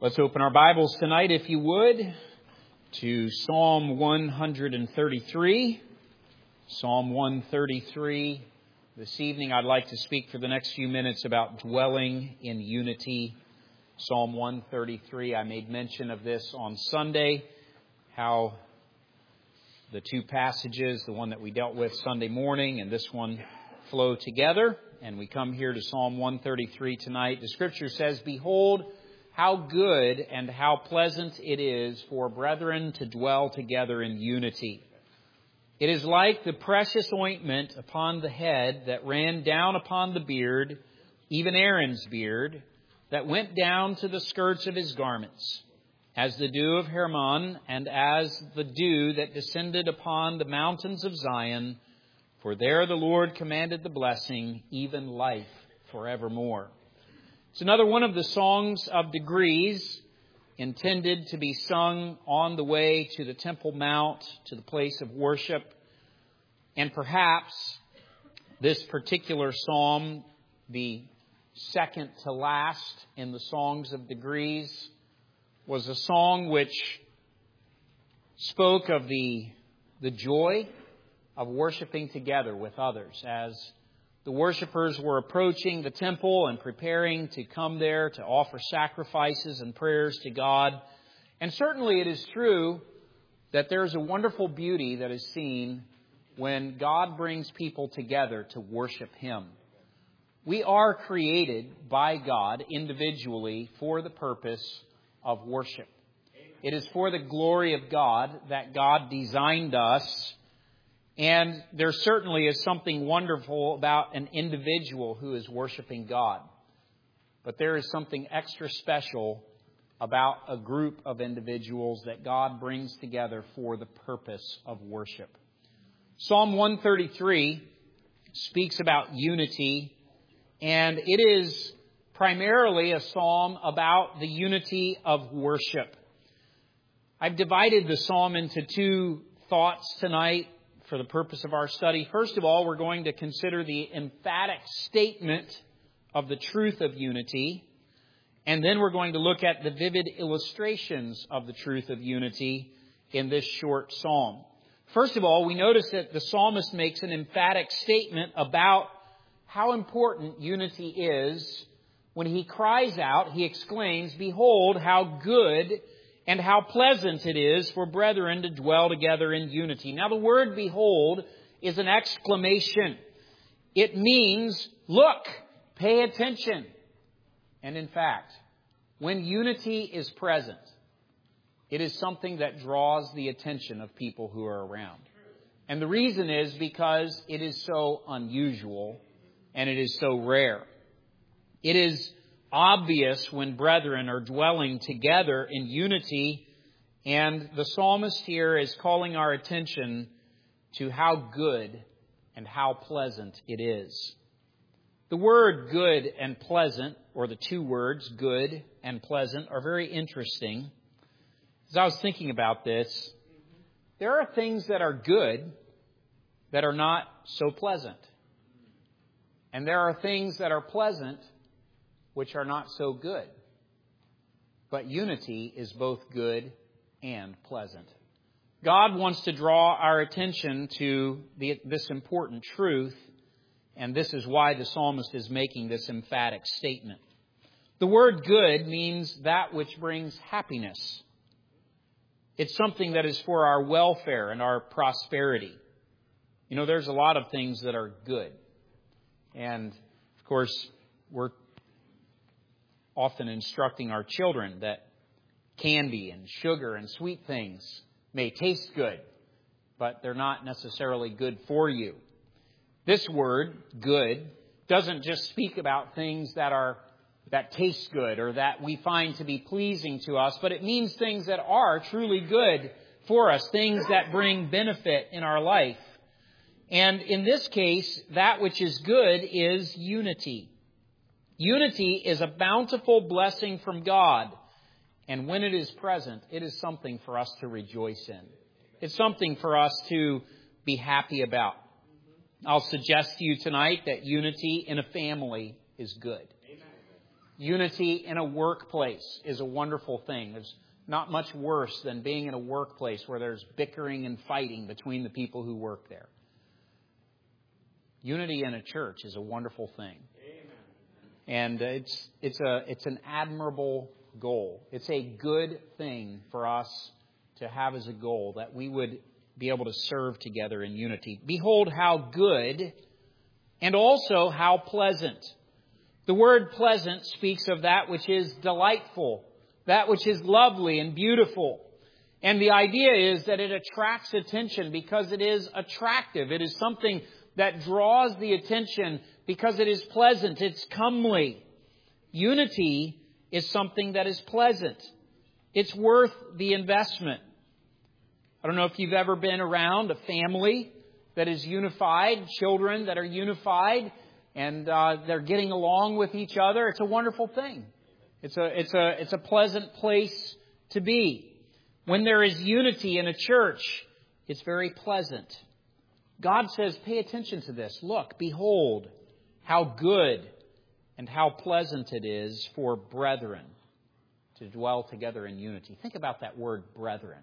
Let's open our Bibles tonight, if you would, to Psalm 133. Psalm 133. This evening I'd like to speak for the next few minutes about dwelling in unity. Psalm 133. I made mention of this on Sunday, how the two passages, the one that we dealt with Sunday morning and this one, flow together. And we come here to Psalm 133 tonight. The Scripture says, "Behold, how good and how pleasant it is for brethren to dwell together in unity. It is like the precious ointment upon the head that ran down upon the beard, even Aaron's beard, that went down to the skirts of his garments, as the dew of Hermon, and as the dew that descended upon the mountains of Zion. For there the Lord commanded the blessing, even life forevermore." It's another one of the songs of degrees intended to be sung on the way to the Temple Mount, to the place of worship. And perhaps this particular psalm, the second to last in the songs of degrees, was a song which spoke of the joy of worshiping together with others as the worshipers were approaching the temple and preparing to come there to offer sacrifices and prayers to God. And certainly it is true that there is a wonderful beauty that is seen when God brings people together to worship Him. We are created by God individually for the purpose of worship. It is for the glory of God that God designed us. And there certainly is something wonderful about an individual who is worshiping God. But there is something extra special about a group of individuals that God brings together for the purpose of worship. Psalm 133 speaks about unity, and it is primarily a psalm about the unity of worship. I've divided the psalm into two thoughts tonight for the purpose of our study. First of all, we're going to consider the emphatic statement of the truth of unity. And then we're going to look at the vivid illustrations of the truth of unity in this short psalm. First of all, we notice that the psalmist makes an emphatic statement about how important unity is. When he cries out, he exclaims, "Behold, how good and how pleasant it is for brethren to dwell together in unity." Now, the word "behold" is an exclamation. It means, look, pay attention. And in fact, when unity is present, it is something that draws the attention of people who are around. And the reason is because it is so unusual and it is so rare. It is obvious when brethren are dwelling together in unity, and the psalmist here is calling our attention to how good and how pleasant it is. The word good and pleasant, or the two words good and pleasant, are very interesting. As I was thinking about this, there are things that are good that are not so pleasant. And there are things that are pleasant which are not so good. But unity is both good and pleasant. God wants to draw our attention to this important truth, and this is why the psalmist is making this emphatic statement. The word good means that which brings happiness. It's something that is for our welfare and our prosperity. You know, there's a lot of things that are good. And, of course, we're often instructing our children that candy and sugar and sweet things may taste good, but they're not necessarily good for you. This word, good, doesn't just speak about things that taste good or that we find to be pleasing to us, but it means things that are truly good for us, things that bring benefit in our life. And in this case, that which is good is unity. Unity is a bountiful blessing from God. And when it is present, it is something for us to rejoice in. It's something for us to be happy about. I'll suggest to you tonight that unity in a family is good. Unity in a workplace is a wonderful thing. There's not much worse than being in a workplace where there's bickering and fighting between the people who work there. Unity in a church is a wonderful thing. And it's an admirable goal. It's a good thing for us to have as a goal, that we would be able to serve together in unity. Behold how good and also how pleasant. The word pleasant speaks of that which is delightful, that which is lovely and beautiful. And the idea is that it attracts attention because it is attractive. It is something that draws the attention because it is pleasant. It's comely. Unity is something that is pleasant. It's worth the investment. I don't know if you've ever been around a family that is unified, children that are unified, and they're getting along with each other. It's a wonderful thing. It's a pleasant place to be. When there is unity in a church, it's very pleasant. God says, pay attention to this. Look, behold, how good and how pleasant it is for brethren to dwell together in unity. Think about that word, brethren.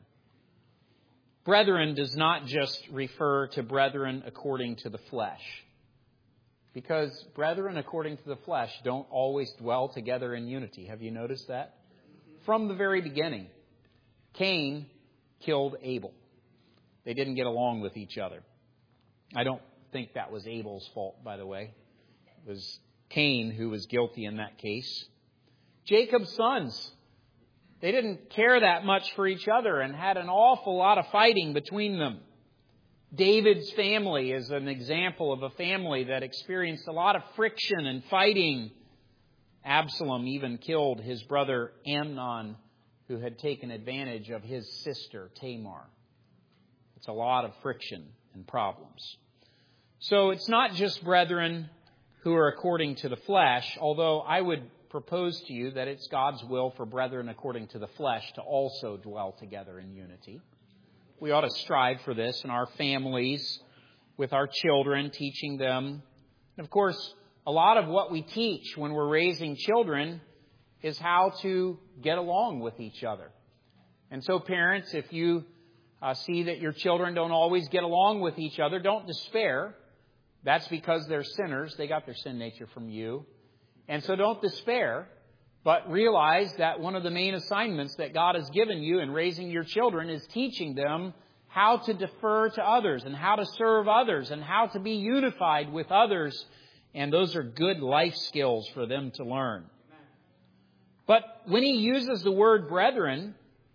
Brethren does not just refer to brethren according to the flesh. Because brethren according to the flesh don't always dwell together in unity. Have you noticed that? From the very beginning, Cain killed Abel. They didn't get along with each other. I don't think that was Abel's fault, by the way. It was Cain who was guilty in that case. Jacob's sons, they didn't care that much for each other and had an awful lot of fighting between them. David's family is an example of a family that experienced a lot of friction and fighting. Absalom even killed his brother Amnon, who had taken advantage of his sister Tamar. It's a lot of friction and problems. So it's not just brethren who are according to the flesh, although I would propose to you that it's God's will for brethren according to the flesh to also dwell together in unity. We ought to strive for this in our families, with our children, teaching them. And of course, a lot of what we teach when we're raising children is how to get along with each other. And so parents, if you see that your children don't always get along with each other, don't despair. That's because they're sinners. They got their sin nature from you. And so don't despair, but realize that one of the main assignments that God has given you in raising your children is teaching them how to defer to others and how to serve others and how to be unified with others. And those are good life skills for them to learn. But when he uses the word brethren,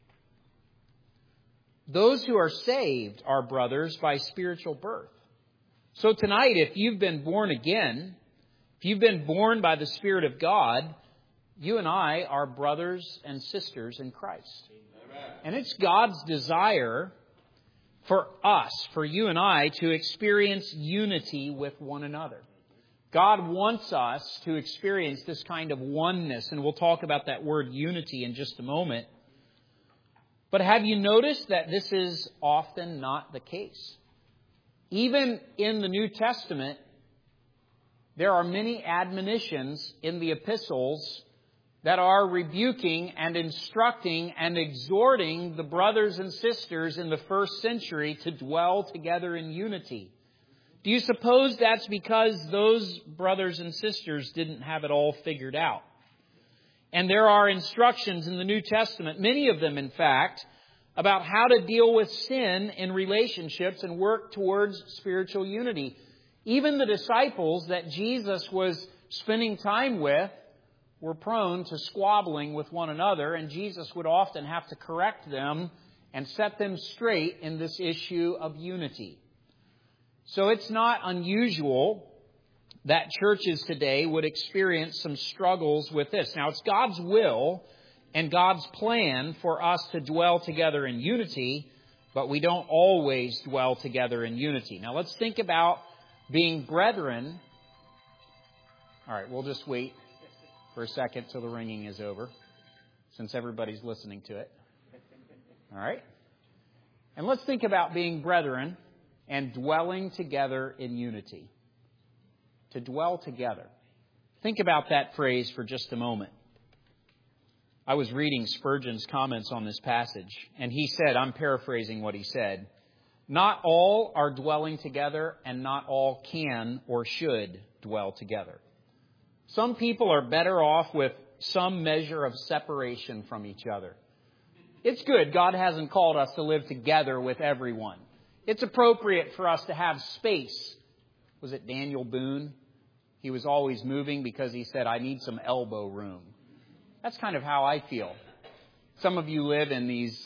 those who are saved are brothers by spiritual birth. So tonight, if you've been born again, if you've been born by the Spirit of God, you and I are brothers and sisters in Christ. Amen. And it's God's desire for us, for you and I, to experience unity with one another. God wants us to experience this kind of oneness, and we'll talk about that word unity in just a moment. But have you noticed that this is often not the case? Even in the New Testament, there are many admonitions in the epistles that are rebuking and instructing and exhorting the brothers and sisters in the first century to dwell together in unity. Do you suppose that's because those brothers and sisters didn't have it all figured out? And there are instructions in the New Testament, many of them in fact, about how to deal with sin in relationships and work towards spiritual unity. Even the disciples that Jesus was spending time with were prone to squabbling with one another, and Jesus would often have to correct them and set them straight in this issue of unity. So it's not unusual that churches today would experience some struggles with this. Now, it's God's will and God's plan for us to dwell together in unity, but we don't always dwell together in unity. Now, let's think about being brethren. All right, we'll just wait for a second till the ringing is over, since everybody's listening to it. All right? And let's think about being brethren and dwelling together in unity. To dwell together. Think about that phrase for just a moment. I was reading Spurgeon's comments on this passage, and he said, I'm paraphrasing what he said, not all are dwelling together, and not all can or should dwell together. Some people are better off with some measure of separation from each other. It's good. God hasn't called us to live together with everyone. It's appropriate for us to have space. Was it Daniel Boone? He was always moving because he said, I need some elbow room. That's kind of how I feel. Some of you live in these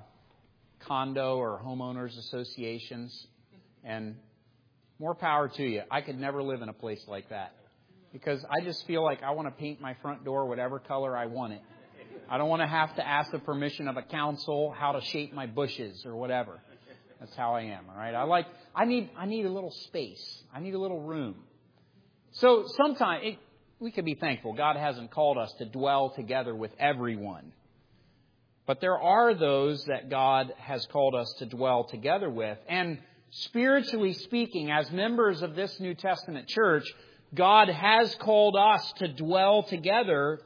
condo or homeowners associations, and more power to you. I could never live in a place like that because I just feel like I want to paint my front door whatever color I want it. I don't want to have to ask the permission of a council how to shape my bushes or whatever. That's how I am, all right? I need a little space. I need a little room. So sometimes we could be thankful God hasn't called us to dwell together with everyone. But there are those that God has called us to dwell together with. And spiritually speaking, as members of this New Testament church, God has called us to dwell together.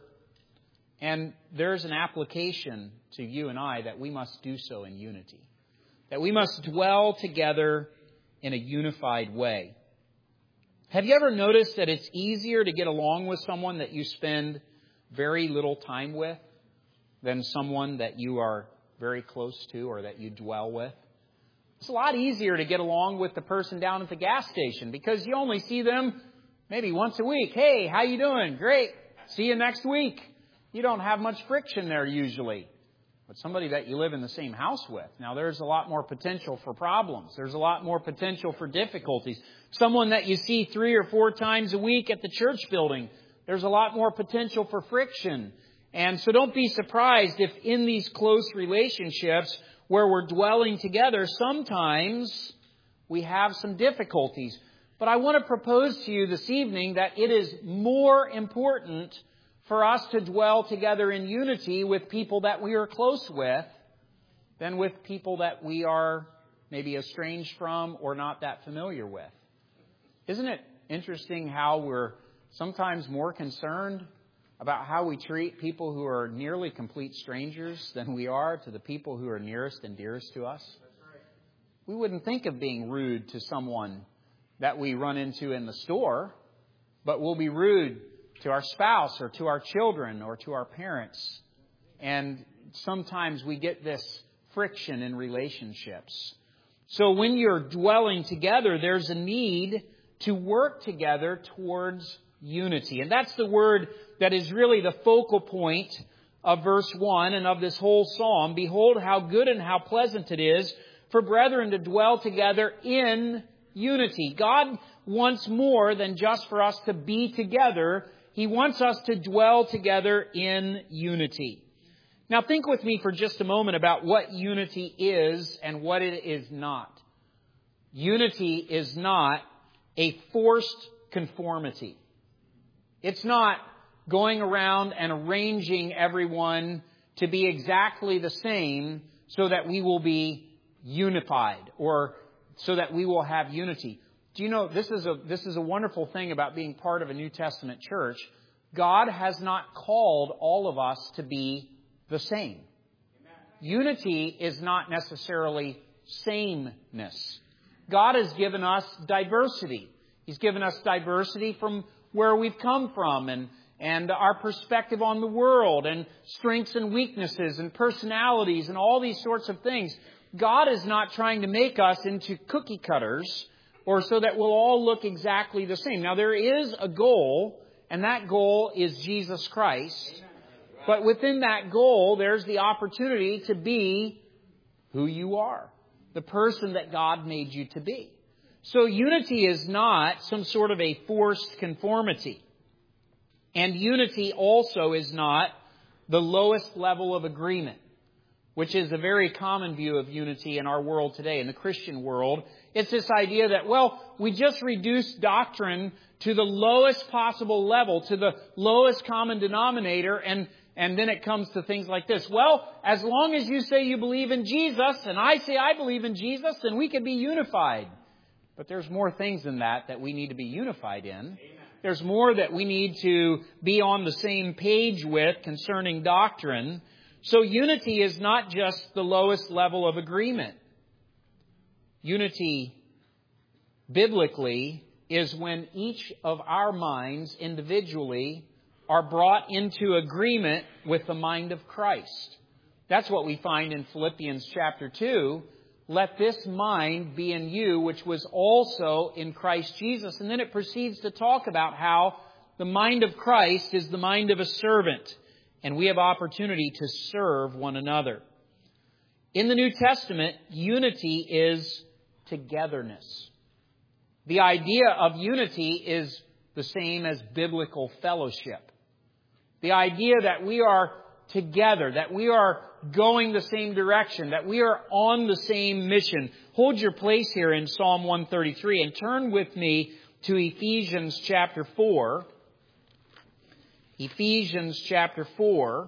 And there's an application to you and I that we must do so in unity. That we must dwell together in a unified way. Have you ever noticed that it's easier to get along with someone that you spend very little time with than someone that you are very close to or that you dwell with? It's a lot easier to get along with the person down at the gas station because you only see them maybe once a week. Hey, how you doing? Great. See you next week. You don't have much friction there usually. But somebody that you live in the same house with, now there's a lot more potential for problems. There's a lot more potential for difficulties. Someone that you see 3 or 4 times a week at the church building, there's a lot more potential for friction. And so don't be surprised if in these close relationships where we're dwelling together, sometimes we have some difficulties. But I want to propose to you this evening that it is more important for us to dwell together in unity with people that we are close with than with people that we are maybe estranged from or not that familiar with. Isn't it interesting how we're sometimes more concerned about how we treat people who are nearly complete strangers than we are to the people who are nearest and dearest to us? We wouldn't think of being rude to someone that we run into in the store, but we'll be rude to our spouse or to our children or to our parents. And sometimes we get this friction in relationships. So when you're dwelling together, there's a need to work together towards unity. And that's the word that is really the focal point of verse 1 and of this whole psalm. Behold how good and how pleasant it is for brethren to dwell together in unity. God wants more than just for us to be together. He wants us to dwell together in unity. Now think with me for just a moment about what unity is and what it is not. Unity is not a forced conformity. It's not going around and arranging everyone to be exactly the same so that we will be unified or so that we will have unity. Do you know, this is a wonderful thing about being part of a New Testament church. God has not called all of us to be the same. Unity is not necessarily sameness. God has given us diversity. He's given us diversity from where we've come from and our perspective on the world and strengths and weaknesses and personalities and all these sorts of things. God is not trying to make us into cookie cutters or so that we'll all look exactly the same. Now, there is a goal, and that goal is Jesus Christ. But within that goal, there's the opportunity to be who you are, the person that God made you to be. So unity is not some sort of a forced conformity. And unity also is not the lowest level of agreement, which is a very common view of unity in our world today, in the Christian world. It's this idea that, well, we just reduce doctrine to the lowest possible level, to the lowest common denominator, and then it comes to things like this. Well, as long as you say you believe in Jesus, and I say I believe in Jesus, then we can be unified. But there's more things than that we need to be unified in. There's more that we need to be on the same page with concerning doctrine. So unity is not just the lowest level of agreement. Unity, biblically, is when each of our minds individually are brought into agreement with the mind of Christ. That's what we find in Philippians chapter 2. Let this mind be in you, which was also in Christ Jesus. And then it proceeds to talk about how the mind of Christ is the mind of a servant, and we have opportunity to serve one another. In the New Testament, unity is togetherness. The idea of unity is the same as biblical fellowship. The idea that we are together, that we are going the same direction, that we are on the same mission. Hold your place here in Psalm 133 and turn with me to Ephesians chapter 4. Ephesians chapter 4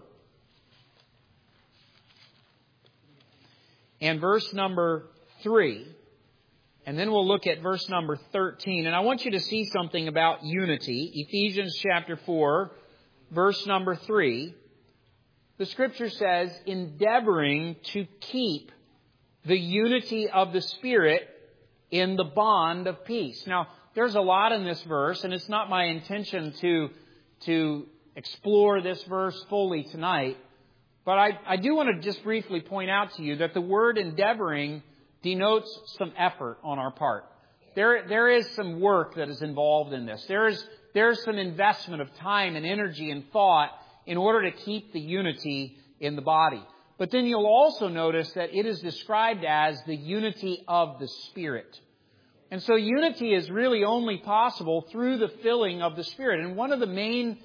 and verse number 3. And then we'll look at verse number 13. And I want you to see something about unity. Ephesians chapter 4, verse number 3. The Scripture says, endeavoring to keep the unity of the Spirit in the bond of peace. Now, there's a lot in this verse, and it's not my intention to explore this verse fully tonight. But I do want to just briefly point out to you that the word endeavoring denotes some effort on our part. There is some work that is involved in this. There's some investment of time and energy and thought in order to keep the unity in the body. But then you'll also notice that it is described as the unity of the Spirit. And so unity is really only possible through the filling of the Spirit. And one of the main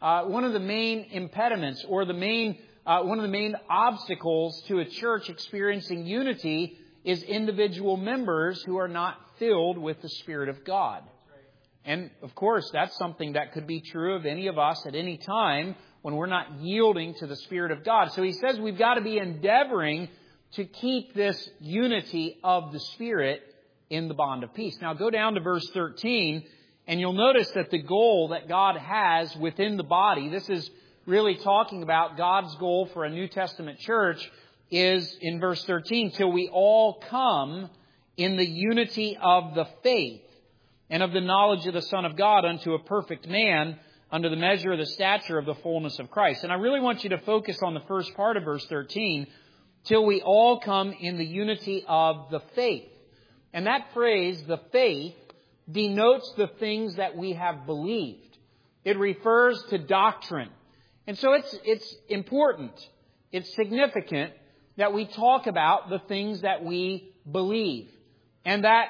impediments or one of the main obstacles to a church experiencing unity is individual members who are not filled with the Spirit of God. And, of course, that's something that could be true of any of us at any time when we're not yielding to the Spirit of God. So he says we've got to be endeavoring to keep this unity of the Spirit in the bond of peace. Now, go down to verse 13, and you'll notice that the goal that God has within the body, this is really talking about God's goal for a New Testament church, is in verse 13, till we all come in the unity of the faith and of the knowledge of the Son of God unto a perfect man, under the measure of the stature of the fullness of Christ. And I really want you to focus on the first part of verse 13, till we all come in the unity of the faith. And that phrase, the faith, denotes the things that we have believed. It refers to doctrine. And so it's important, it's significant that we talk about the things that we believe. And that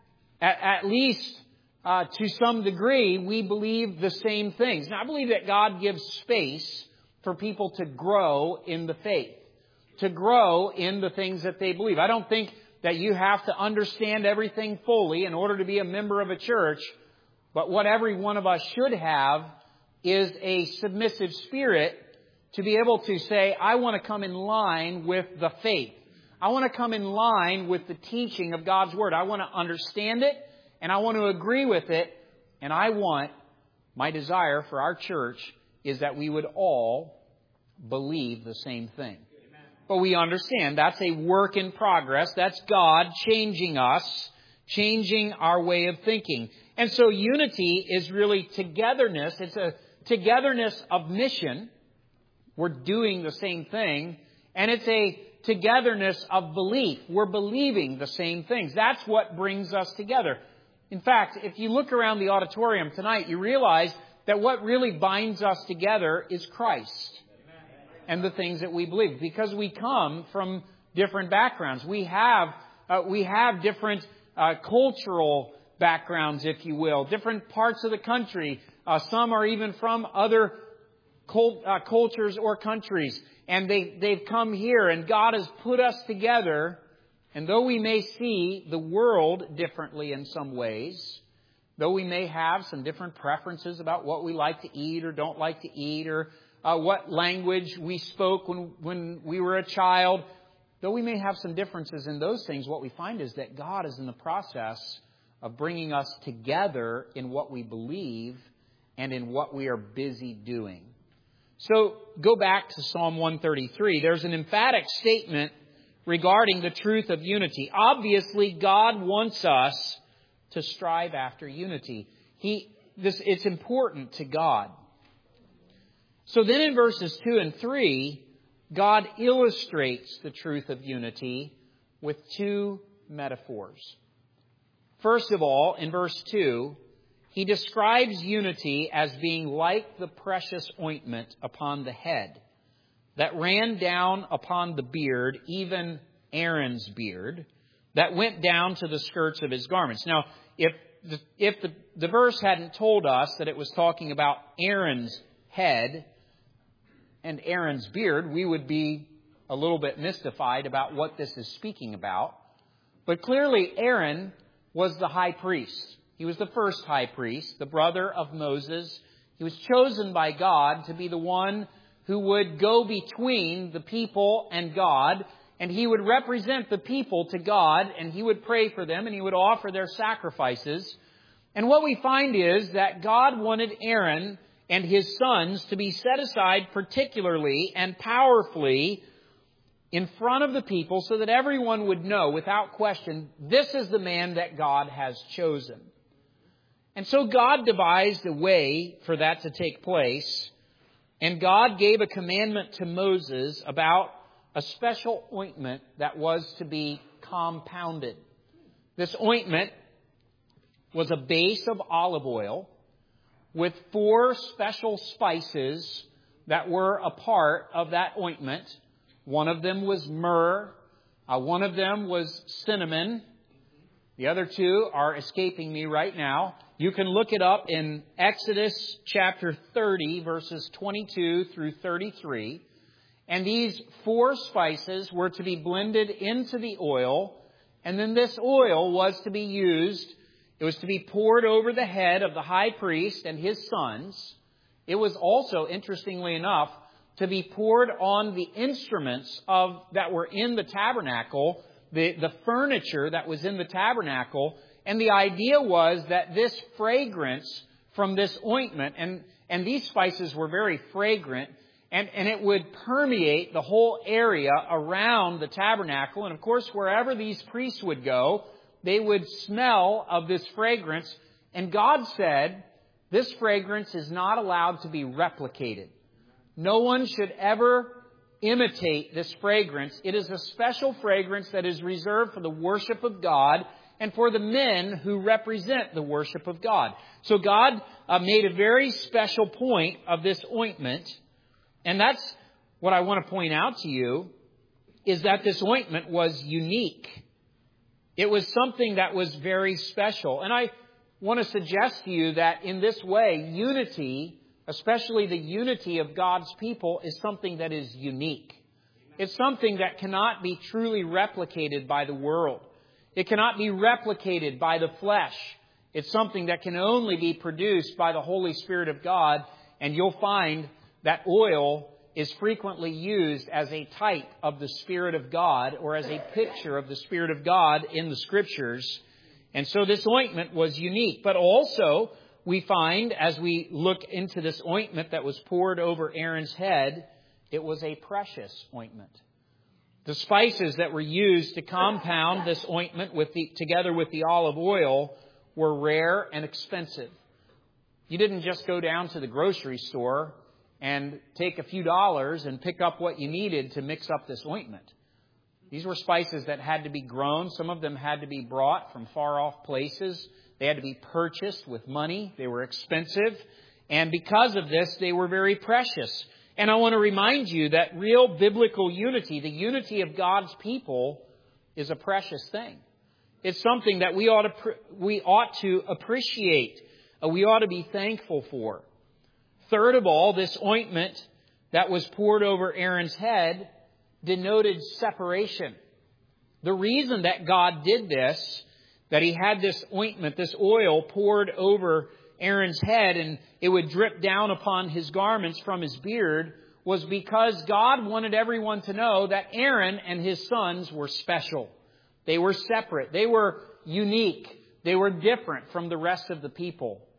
at least to some degree, we believe the same things. Now, I believe that God gives space for people to grow in the faith, to grow in the things that they believe. I don't think that you have to understand everything fully in order to be a member of a church, but what every one of us should have is a submissive spirit to be able to say, I want to come in line with the faith. I want to come in line with the teaching of God's Word. I want to understand it, and I want to agree with it, and my desire for our church is that we would all believe the same thing. Amen. But we understand that's a work in progress. That's God changing us, changing our way of thinking. And so unity is really togetherness. It's a togetherness of mission. We're doing the same thing. And it's a togetherness of belief. We're believing the same things. That's what brings us together. In fact, if you look around the auditorium tonight, you realize that what really binds us together is Christ and the things that we believe. Because we come from different backgrounds. We have different cultural backgrounds, if you will, different parts of the country. Some are even from other cultures or countries. And they've come here, and God has put us together. And though we may see the world differently in some ways, though we may have some different preferences about what we like to eat or don't like to eat, or what language we spoke when we were a child, though we may have some differences in those things, what we find is that God is in the process of bringing us together in what we believe and in what we are busy doing. So go back to Psalm 133. There's an emphatic statement regarding the truth of unity. Obviously, God wants us to strive after unity. It's important to God. So then in verses 2 and 3, God illustrates the truth of unity with two metaphors. First of all, in verse 2, he describes unity as being like the precious ointment upon the head that ran down upon the beard, even Aaron's beard, that went down to the skirts of his garments. Now, if the verse hadn't told us that it was talking about Aaron's head and Aaron's beard, we would be a little bit mystified about what this is speaking about. But clearly, Aaron was the high priest. He was the first high priest, the brother of Moses. He was chosen by God to be the one who would go between the people and God, and he would represent the people to God, and he would pray for them, and he would offer their sacrifices. And what we find is that God wanted Aaron and his sons to be set aside particularly and powerfully in front of the people so that everyone would know without question, this is the man that God has chosen. And so God devised a way for that to take place. And God gave a commandment to Moses about a special ointment that was to be compounded. This ointment was a base of olive oil with 4 special spices that were a part of that ointment. One of them was myrrh. One of them was cinnamon. The other 2 are escaping me right now. You can look it up in Exodus chapter 30, verses 22 through 33. And these 4 spices were to be blended into the oil. And then this oil was to be used. It was to be poured over the head of the high priest and his sons. It was also, interestingly enough, to be poured on the instruments that were in the tabernacle, the furniture that was in the tabernacle. And the idea was that this fragrance from this ointment, and these spices were very fragrant, and it would permeate the whole area around the tabernacle. And of course, wherever these priests would go, they would smell of this fragrance. And God said, this fragrance is not allowed to be replicated. No one should ever imitate this fragrance. It is a special fragrance that is reserved for the worship of God and for the men who represent the worship of God. So God made a very special point of this ointment. And that's what I want to point out to you, is that this ointment was unique. It was something that was very special. And I want to suggest to you that in this way, unity, especially the unity of God's people, is something that is unique. It's something that cannot be truly replicated by the world. It cannot be replicated by the flesh. It's something that can only be produced by the Holy Spirit of God. And you'll find that oil is frequently used as a type of the Spirit of God, or as a picture of the Spirit of God in the Scriptures. And so this ointment was unique. But also, we find, as we look into this ointment that was poured over Aaron's head, it was a precious ointment. The spices that were used to compound this ointment together with the olive oil were rare and expensive. You didn't just go down to the grocery store and take a few dollars and pick up what you needed to mix up this ointment. These were spices that had to be grown. Some of them had to be brought from far off places. They had to be purchased with money. They were expensive. And because of this, they were very precious. And I want to remind you that real biblical unity, the unity of God's people, is a precious thing. It's something that we ought to appreciate. We ought to be thankful for. Third of all, this ointment that was poured over Aaron's head denoted separation. The reason that God did this, that he had this ointment, this oil poured over Aaron's head and it would drip down upon his garments from his beard, was because God wanted everyone to know that Aaron and his sons were special. They were separate. They were unique. They were different from the rest of the people.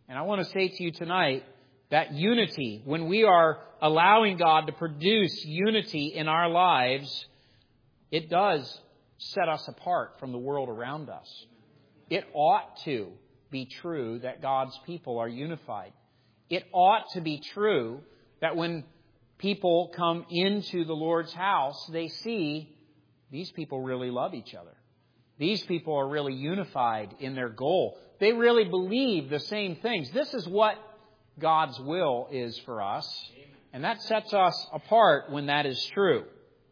And I want to say to you tonight that unity, when we are allowing God to produce unity in our lives, it does set us apart from the world around us. It ought to be true that God's people are unified. It ought to be true that when people come into the Lord's house, they see these people really love each other. These people are really unified in their goal. They really believe the same things. This is what God's will is for us. And that sets us apart when that is true.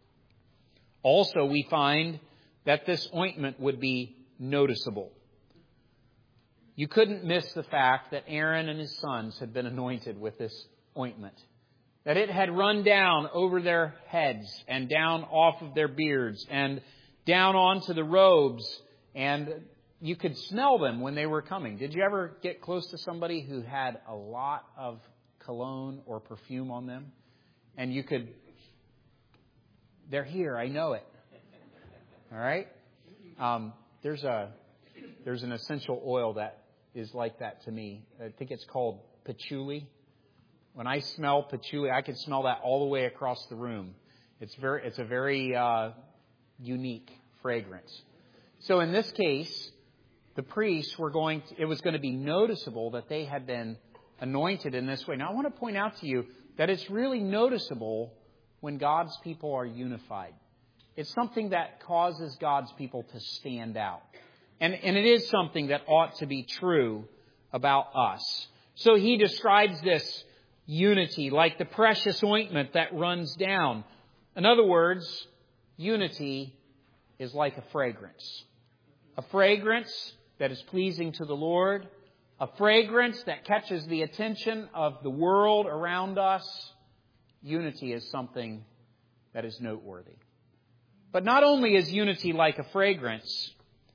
Also, we find that this ointment would be noticeable. You couldn't miss the fact that Aaron and his sons had been anointed with this ointment. That it had run down over their heads and down off of their beards and down onto the robes. And you could smell them when they were coming. Did you ever get close to somebody who had a lot of cologne or perfume on them? And you could, they're here, I know it. All right? There's an essential oil that is like that to me. I think it's called patchouli. When I smell patchouli, I can smell that all the way across the room. It's a very unique fragrance. So in this case, the priests it was going to be noticeable that they had been anointed in this way. Now I want to point out to you that it's really noticeable when God's people are unified. It's something that causes God's people to stand out. And it is something that ought to be true about us. So he describes this unity like the precious ointment that runs down. In other words, unity is like a fragrance. A fragrance that is pleasing to the Lord. A fragrance that catches the attention of the world around us. Unity is something that is noteworthy. But not only is unity like a fragrance,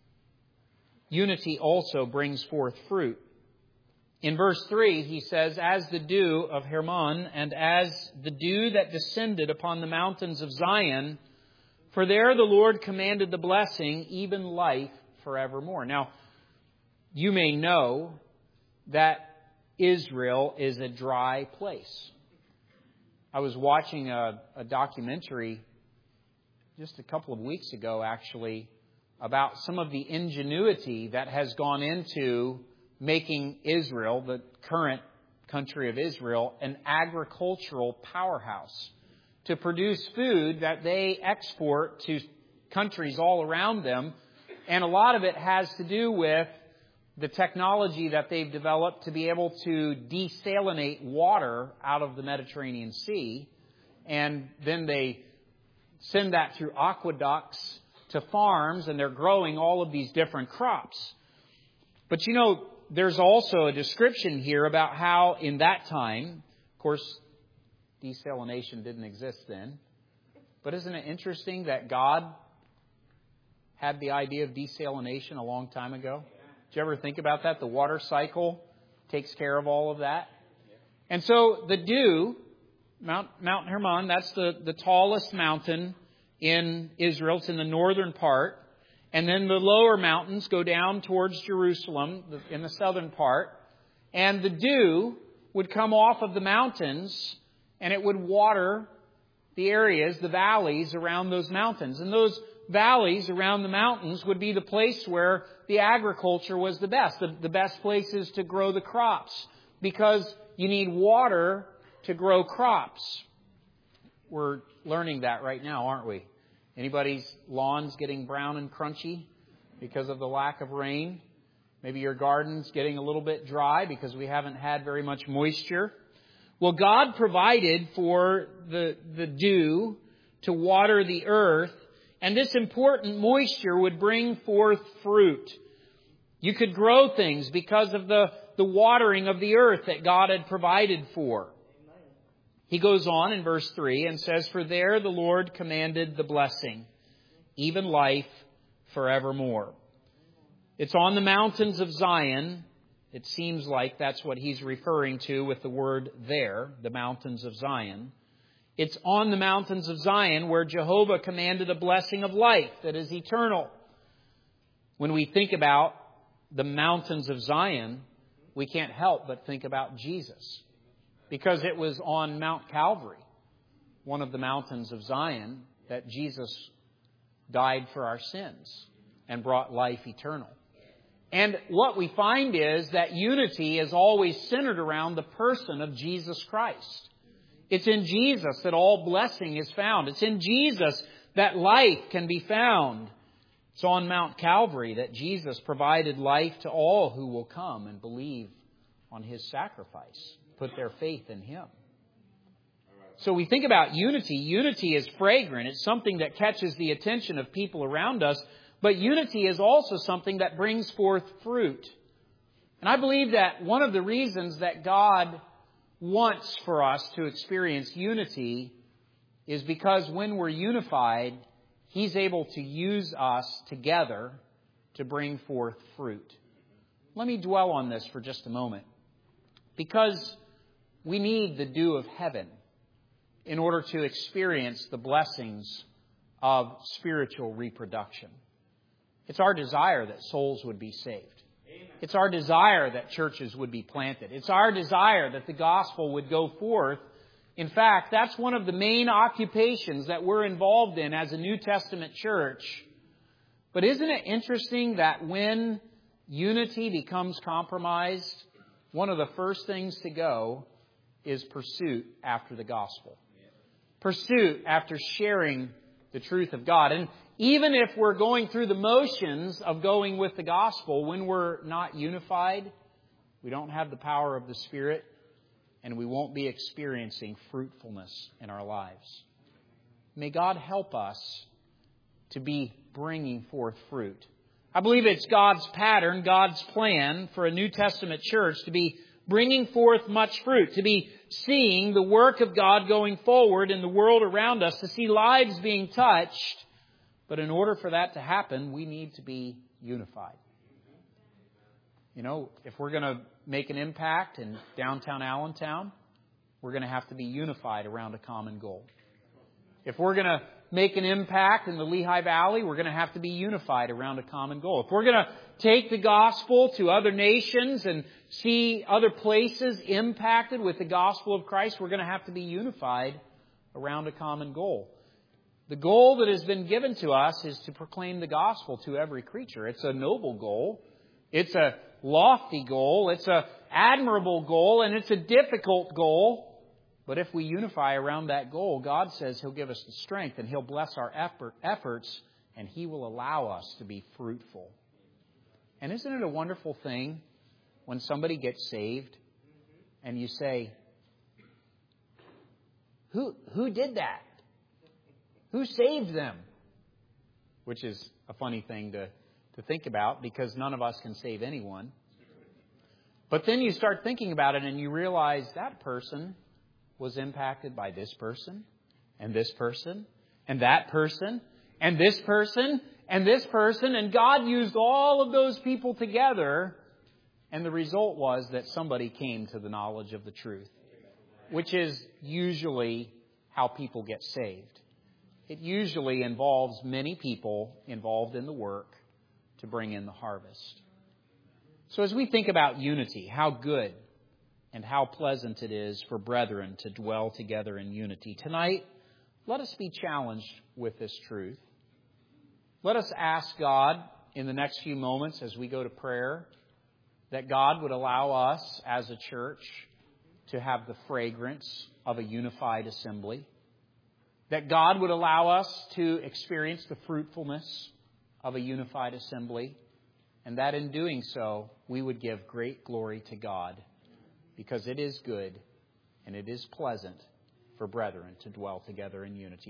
unity also brings forth fruit. In verse 3, he says, as the dew of Hermon and as the dew that descended upon the mountains of Zion, for there the Lord commanded the blessing, even life forevermore. Now, you may know that Israel is a dry place. I was watching a documentary just a couple of weeks ago, actually, about some of the ingenuity that has gone into making Israel, the current country of Israel, an agricultural powerhouse to produce food that they export to countries all around them. And a lot of it has to do with the technology that they've developed to be able to desalinate water out of the Mediterranean Sea. And then they send that through aqueducts to farms, and they're growing all of these different crops. But you know, there's also a description here about how in that time, of course, desalination didn't exist then. But isn't it interesting that God had the idea of desalination a long time ago? Did you ever think about that? The water cycle takes care of all of that. And so the dew, Mount Hermon, that's the tallest mountain in Israel. It's in the northern part. And then the lower mountains go down towards Jerusalem in the southern part. And the dew would come off of the mountains and it would water the areas, the valleys around those mountains. And those valleys around the mountains would be the place where the agriculture was the best. The best places to grow the crops. Because you need water to grow crops. We're learning that right now, aren't we? Anybody's lawns getting brown and crunchy because of the lack of rain? Maybe your garden's getting a little bit dry because we haven't had very much moisture. Well, God provided for the dew to water the earth, and this important moisture would bring forth fruit. You could grow things because of the watering of the earth that God had provided for. He goes on in verse 3 and says, for there the Lord commanded the blessing, even life forevermore. It's on the mountains of Zion. It seems like that's what he's referring to with the word there, the mountains of Zion. It's on the mountains of Zion where Jehovah commanded a blessing of life that is eternal. When we think about the mountains of Zion, we can't help but think about Jesus. Because it was on Mount Calvary, one of the mountains of Zion, that Jesus died for our sins and brought life eternal. And what we find is that unity is always centered around the person of Jesus Christ. It's in Jesus that all blessing is found. It's in Jesus that life can be found. It's on Mount Calvary that Jesus provided life to all who will come and believe on His sacrifice, put their faith in Him. So we think about unity. Unity is fragrant. It's something that catches the attention of people around us. But unity is also something that brings forth fruit. And I believe that one of the reasons that God wants for us to experience unity is because when we're unified, He's able to use us together to bring forth fruit. Let me dwell on this for just a moment. Because we need the dew of heaven in order to experience the blessings of spiritual reproduction. It's our desire that souls would be saved. It's our desire that churches would be planted. It's our desire that the gospel would go forth. In fact, that's one of the main occupations that we're involved in as a New Testament church. But isn't it interesting that when unity becomes compromised, one of the first things to go is pursuit after the gospel. Pursuit after sharing the truth of God. And even if we're going through the motions of going with the gospel, when we're not unified, we don't have the power of the Spirit, and we won't be experiencing fruitfulness in our lives. May God help us to be bringing forth fruit. I believe it's God's pattern, God's plan for a New Testament church to be bringing forth much fruit, to be seeing the work of God going forward in the world around us, to see lives being touched. But in order for that to happen, we need to be unified. You know, if we're going to make an impact in downtown Allentown, we're going to have to be unified around a common goal. If we're going to make an impact in the Lehigh Valley, we're going to have to be unified around a common goal. If we're going to take the gospel to other nations and see other places impacted with the gospel of Christ, we're going to have to be unified around a common goal. The goal that has been given to us is to proclaim the gospel to every creature. It's a noble goal. It's a lofty goal. It's an admirable goal, and it's a difficult goal. But if we unify around that goal, God says He'll give us the strength and He'll bless our efforts, and He will allow us to be fruitful. And isn't it a wonderful thing when somebody gets saved and you say, Who did that? Who saved them? Which is a funny thing to think about, because none of us can save anyone. But then you start thinking about it and you realize that person was impacted by this person, and this person, and that person, and this person, and this person, and God used all of those people together, and the result was that somebody came to the knowledge of the truth, which is usually how people get saved. It usually involves many people involved in the work to bring in the harvest. So as we think about unity, how good and how pleasant it is for brethren to dwell together in unity. Tonight, let us be challenged with this truth. Let us ask God in the next few moments as we go to prayer that God would allow us as a church to have the fragrance of a unified assembly. That God would allow us to experience the fruitfulness of a unified assembly. And that in doing so, we would give great glory to God. Because it is good and it is pleasant for brethren to dwell together in unity.